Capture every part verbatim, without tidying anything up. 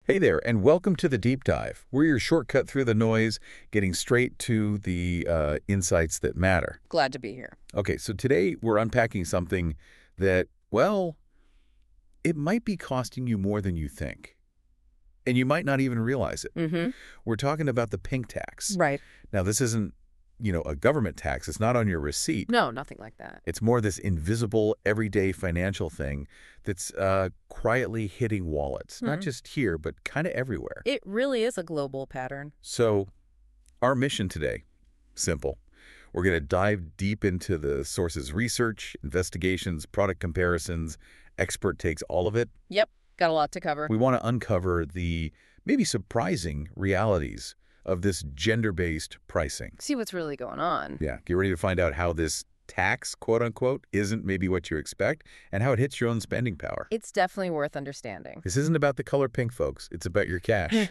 Hey there, and welcome to the Deep Dive. We're your shortcut through the noise, getting straight to the uh, insights that matter. Glad to be here. Okay, so today we're unpacking something that, well, it might be costing you more than you think. And you might not even realize it. Mm-hmm. We're talking about the pink tax. Right. Now, this isn't, you know, a government tax. It's not on your receipt. No, nothing like that. It's more this invisible, everyday financial thing that's uh, quietly hitting wallets, not Mhm. just here, but kind of everywhere. It really is a global pattern. So our mission today, simple. We're going to dive deep into the source's research, investigations, product comparisons, expert takes, all of it. Yep. Got a lot to cover. We want to uncover the maybe surprising realities of this gender-based pricing. See what's really going on. Yeah, get ready to find out how this tax, quote unquote, isn't maybe what you expect and how it hits your own spending power. It's definitely worth understanding. This isn't about the color pink, folks. It's about your cash.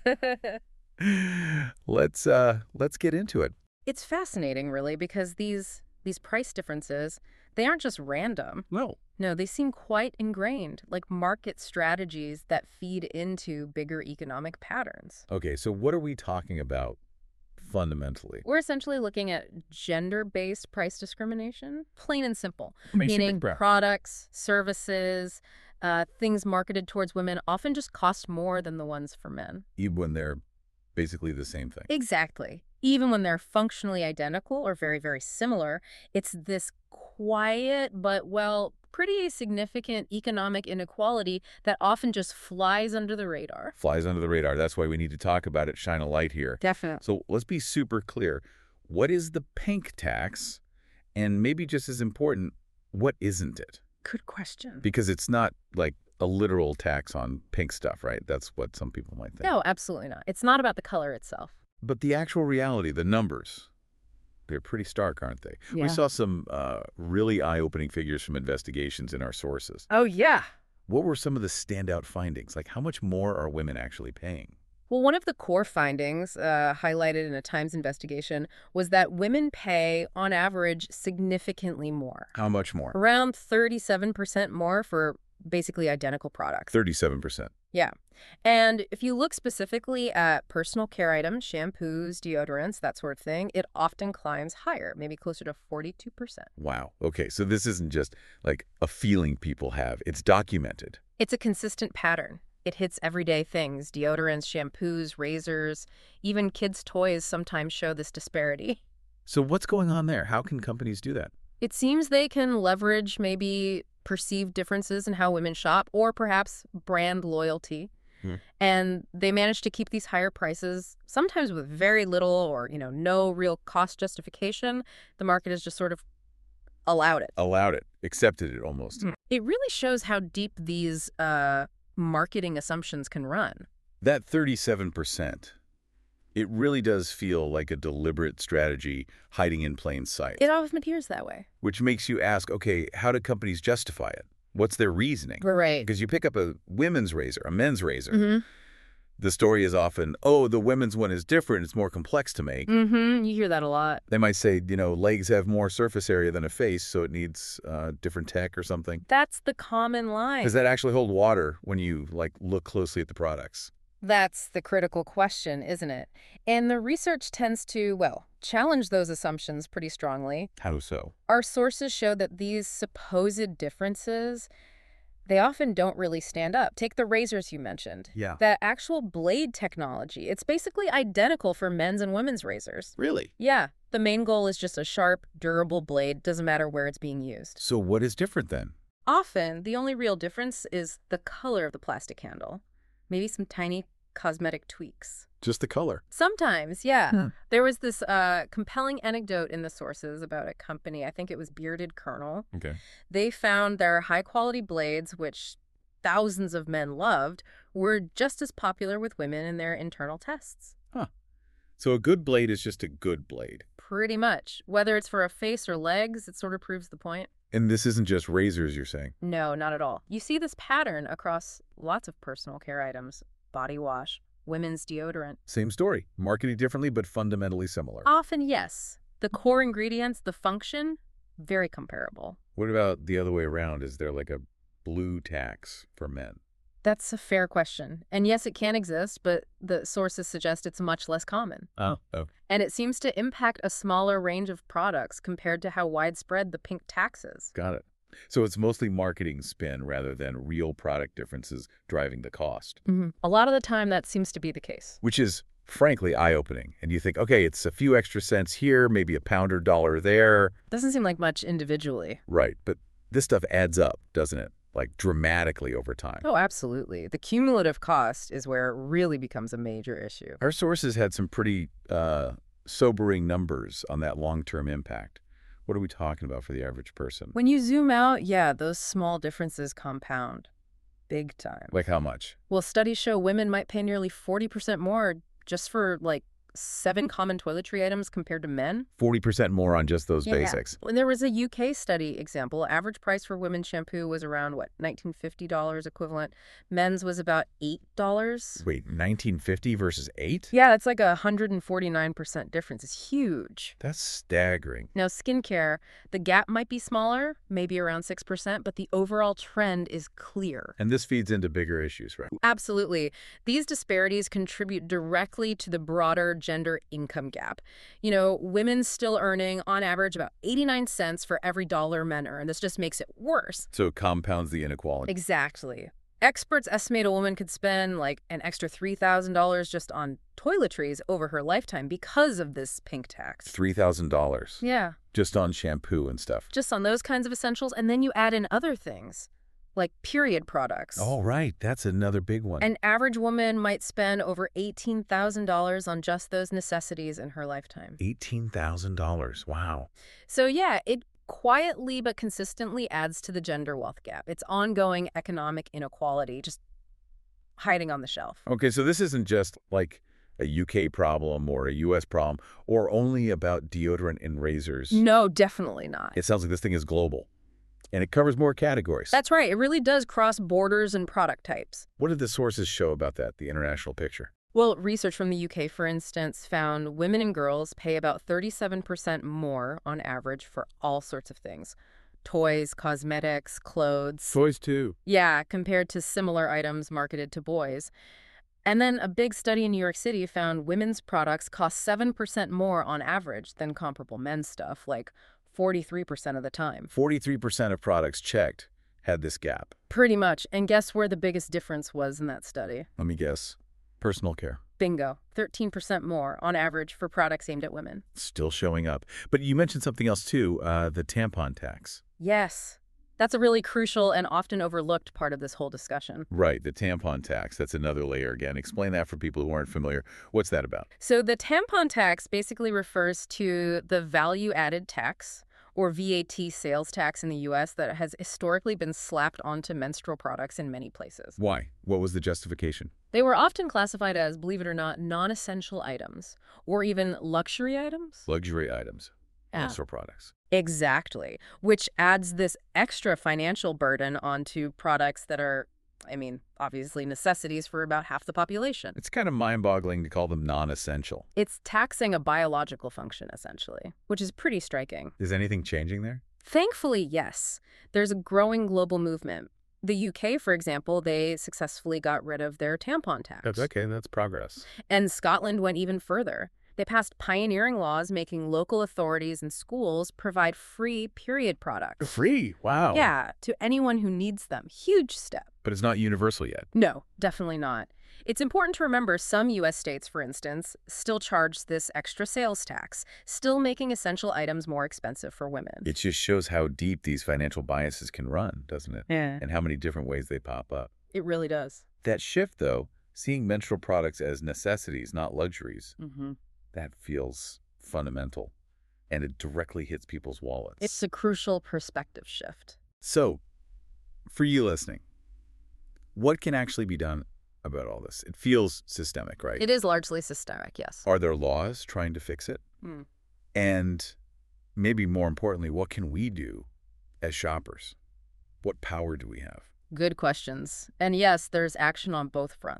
let's uh let's get into it. It's fascinating, really, because these these price differences, they aren't just random. No. No, they seem quite ingrained, like market strategies that feed into bigger economic patterns. Okay, so what are we talking about fundamentally? We're essentially looking at gender-based price discrimination, plain and simple. Amazing Meaning big breath. products, services, uh, things marketed towards women often just cost more than the ones for men. Even when they're basically the same thing. Exactly. Even when they're functionally identical or very, very similar, it's this quiet but, well, pretty significant economic inequality that often just flies under the radar. Flies under the radar. That's why we need to talk about it, shine a light here. Definitely. So let's be super clear. What is the pink tax? And maybe just as important, what isn't it? Good question. Because it's not like a literal tax on pink stuff, right? That's what some people might think. No, absolutely not. It's not about the color itself. But the actual reality, the numbers, they're pretty stark, aren't they? Yeah. We saw some uh, really eye-opening figures from investigations in our sources. Oh, yeah. What were some of the standout findings? Like, how much more are women actually paying? Well, one of the core findings uh, highlighted in a Times investigation was that women pay, on average, significantly more. How much more? Around thirty-seven percent more for basically identical products. thirty-seven percent. Yeah. And if you look specifically at personal care items, shampoos, deodorants, that sort of thing, it often climbs higher, maybe closer to forty-two percent. Wow. Okay, so this isn't just like a feeling people have. It's documented. It's a consistent pattern. It hits everyday things, deodorants, shampoos, razors, even kids' toys sometimes show this disparity. So what's going on there? How can companies do that? It seems they can leverage maybe perceived differences in how women shop or perhaps brand loyalty. Hmm. And they manage to keep these higher prices, sometimes with very little or, you know, no real cost justification. The market has just sort of allowed it. Allowed it. Accepted it almost. It really shows how deep these uh, marketing assumptions can run. That thirty-seven percent, it really does feel like a deliberate strategy hiding in plain sight. It often appears that way. Which makes you ask, okay, how do companies justify it? What's their reasoning? Right. Because you pick up a women's razor, a men's razor. Mm-hmm. The story is often, oh, the women's one is different. It's more complex to make. Mm-hmm. You hear that a lot. They might say, you know, legs have more surface area than a face, so it needs uh, different tech or something. That's the common line. Does that actually hold water when you, like, look closely at the products? That's the critical question, isn't it? And the research tends to, well, challenge those assumptions pretty strongly. How so? Our sources show that these supposed differences, they often don't really stand up. Take the razors you mentioned. Yeah. The actual blade technology, it's basically identical for men's and women's razors. Really? Yeah, the main goal is just a sharp, durable blade, doesn't matter where it's being used. So what is different then? Often, the only real difference is the color of the plastic handle. Maybe some tiny cosmetic tweaks. Just the color. Sometimes, yeah. Hmm. There was this uh, compelling anecdote in the sources about a company, I think it was Bearded Colonel. Okay. They found their high-quality blades, which thousands of men loved, were just as popular with women in their internal tests. Huh. So a good blade is just a good blade. Pretty much. Whether it's for a face or legs, it sort of proves the point. And this isn't just razors, you're saying? No, not at all. You see this pattern across lots of personal care items. Body wash, women's deodorant. Same story. Marketed differently, but fundamentally similar. Often, yes. The core ingredients, the function, very comparable. What about the other way around? Is there like a blue tax for men? That's a fair question. And yes, it can exist, but the sources suggest it's much less common. Oh. Oh. And it seems to impact a smaller range of products compared to how widespread the pink tax is. Got it. So it's mostly marketing spin rather than real product differences driving the cost. Mm-hmm. A lot of the time, that seems to be the case. Which is, frankly, eye-opening. And you think, okay, it's a few extra cents here, maybe a pound or dollar there. Doesn't seem like much individually. Right, but this stuff adds up, doesn't it? Like dramatically over time. Oh, absolutely. The cumulative cost is where it really becomes a major issue. Our sources had some pretty uh, sobering numbers on that long-term impact. What are we talking about for the average person? When you zoom out, yeah, those small differences compound. Big time. Like how much? Well, studies show women might pay nearly forty percent more just for, like, seven common toiletry items compared to men. forty percent more on just those Yeah. basics. When there was a U K study example, average price for women's shampoo was around, what, nineteen fifty dollars equivalent. Men's was about eight dollars. Wait, nineteen fifty versus eight? Yeah, it's like a one hundred forty-nine percent difference. It's huge. That's staggering. Now, skincare, the gap might be smaller, maybe around six percent, but the overall trend is clear. And this feeds into bigger issues, right? Absolutely. These disparities contribute directly to the broader gender income gap. You know, women still earning, on average, about eighty-nine cents for every dollar men earn. This just makes it worse. So it compounds the inequality. Exactly. Experts estimate a woman could spend like an extra three thousand dollars just on toiletries over her lifetime because of this pink tax. three thousand dollars. Yeah, Just on shampoo and stuff. just on those kinds of essentials. And then you add in other things, like period products. Oh, right. That's another big one. An average woman might spend over eighteen thousand dollars on just those necessities in her lifetime. eighteen thousand dollars. Wow. So yeah, it quietly but consistently adds to the gender wealth gap. It's ongoing economic inequality, just hiding on the shelf. Okay, so this isn't just like a U K problem or a U S problem or only about deodorant and razors. No, definitely not. It sounds like this thing is global. And it covers more categories. That's right. It really does cross borders and product types. What did the sources show about that, the international picture? Well, research from the U K, for instance, found women and girls pay about thirty-seven percent more on average for all sorts of things. Toys, cosmetics, clothes. Toys, too. Yeah, compared to similar items marketed to boys. And then a big study in New York City found women's products cost seven percent more on average than comparable men's stuff, like forty-three percent of the time. forty-three percent of products checked had this gap. Pretty much. And guess where the biggest difference was in that study? Let me guess. Personal care. Bingo. thirteen percent more on average for products aimed at women. Still showing up. But you mentioned something else, too, uh, the tampon tax. Yes. That's a really crucial and often overlooked part of this whole discussion. Right, the tampon tax. That's another layer again. Explain that for people who aren't familiar. What's that about? So the tampon tax basically refers to the value-added tax, or V A T sales tax in the U S that has historically been slapped onto menstrual products in many places. Why? What was the justification? They were often classified as, believe it or not, non-essential items, or even luxury items. Luxury items. Yeah. Menstrual products. Exactly, which adds this extra financial burden onto products that are, I mean, obviously necessities for about half the population. It's kind of mind-boggling to call them non-essential. It's taxing a biological function, essentially, which is pretty striking. Is anything changing there? Thankfully, yes. There's a growing global movement. The U K, for example, they successfully got rid of their tampon tax. That's okay. That's progress. And Scotland went even further. They passed pioneering laws making local authorities and schools provide free period products. Free? Wow. Yeah, to anyone who needs them. Huge step. But it's not universal yet. No, definitely not. It's important to remember some U S states, for instance, still charge this extra sales tax, still making essential items more expensive for women. It just shows how deep these financial biases can run, doesn't it? Yeah. And how many different ways they pop up. It really does. That shift, though, seeing menstrual products as necessities, not luxuries, Mm-hmm. that feels fundamental. And it directly hits people's wallets. It's a crucial perspective shift. So, for you listening, what can actually be done about all this? It feels systemic, right? It is largely systemic, yes. Are there laws trying to fix it? Hmm. And maybe more importantly, what can we do as shoppers? What power do we have? Good questions. And yes, there's action on both fronts.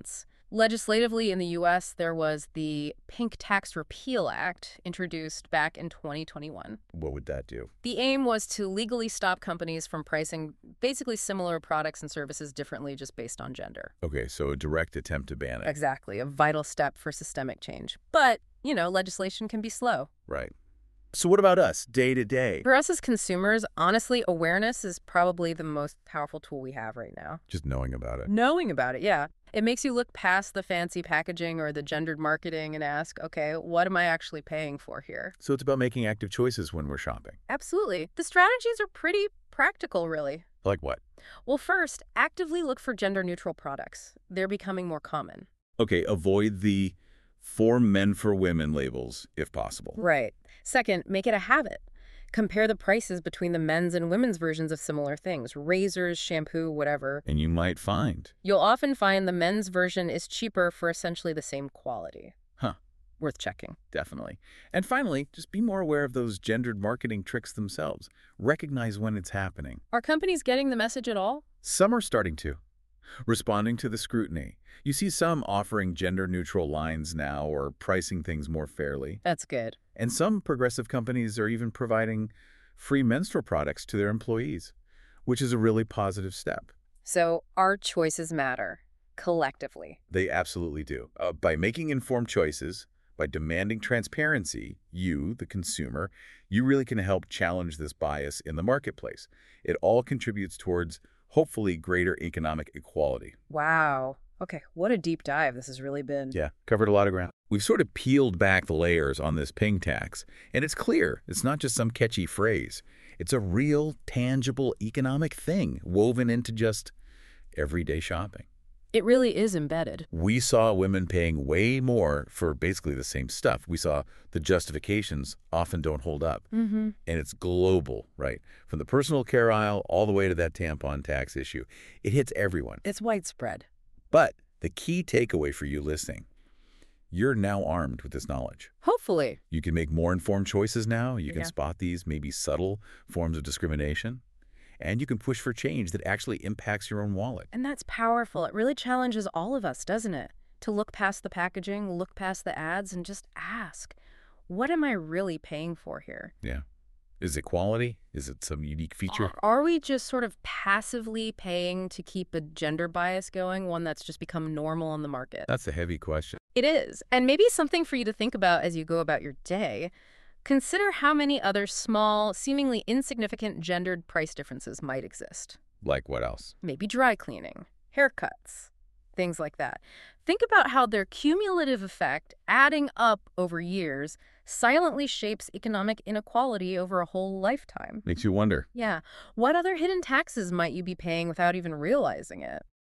Legislatively in the U S, there was the Pink Tax Repeal Act introduced back in twenty twenty-one. What would that do? The aim was to legally stop companies from pricing basically similar products and services differently just based on gender. Okay, so a direct attempt to ban it. Exactly, a vital step for systemic change. But, you know, legislation can be slow. Right. So what about us, day to day? For us as consumers, honestly, awareness is probably the most powerful tool we have right now. Just knowing about it. Knowing about it, yeah. It makes you look past the fancy packaging or the gendered marketing and ask, okay, what am I actually paying for here? So it's about making active choices when we're shopping. Absolutely. The strategies are pretty practical, really. Like what? Well, first, actively look for gender-neutral products. They're becoming more common. Okay, avoid the for men for women labels, if possible. Right. Second, make it a habit. Compare the prices between the men's and women's versions of similar things, razors, shampoo, whatever. And you might find. You'll often find the men's version is cheaper for essentially the same quality. Huh. Worth checking. Definitely. And finally, just be more aware of those gendered marketing tricks themselves. Recognize when it's happening. Are companies getting the message at all? Some are starting to. Responding to the scrutiny. You see some offering gender-neutral lines now or pricing things more fairly. That's good. And some progressive companies are even providing free menstrual products to their employees, which is a really positive step. So our choices matter, collectively. They absolutely do. Uh, by making informed choices, by demanding transparency, you, the consumer, you really can help challenge this bias in the marketplace. It all contributes towards, hopefully, greater economic equality. Wow. Okay, what a deep dive this has really been. Yeah, covered a lot of ground. We've sort of peeled back the layers on this pink tax, and it's clear it's not just some catchy phrase. It's a real, tangible economic thing woven into just everyday shopping. It really is embedded. We saw women paying way more for basically the same stuff. We saw the justifications often don't hold up. Mm-hmm. And it's global, right? From the personal care aisle all the way to that tampon tax issue. It hits everyone. It's widespread. But the key takeaway for you listening, you're now armed with this knowledge. Hopefully. You can make more informed choices now. You can Yeah. spot these maybe subtle forms of discrimination. And you can push for change that actually impacts your own wallet. And that's powerful. It really challenges all of us, doesn't it? To look past the packaging, look past the ads, and just ask, what am I really paying for here? Yeah. Is it quality? Is it some unique feature? Are, are we just sort of passively paying to keep a gender bias going, one that's just become normal on the market? That's a heavy question. It is. And maybe something for you to think about as you go about your day. Consider how many other small, seemingly insignificant gendered price differences might exist. Like what else? Maybe dry cleaning, haircuts, things like that. Think about how their cumulative effect, adding up over years, silently shapes economic inequality over a whole lifetime. Makes you wonder. Yeah. What other hidden taxes might you be paying without even realizing it?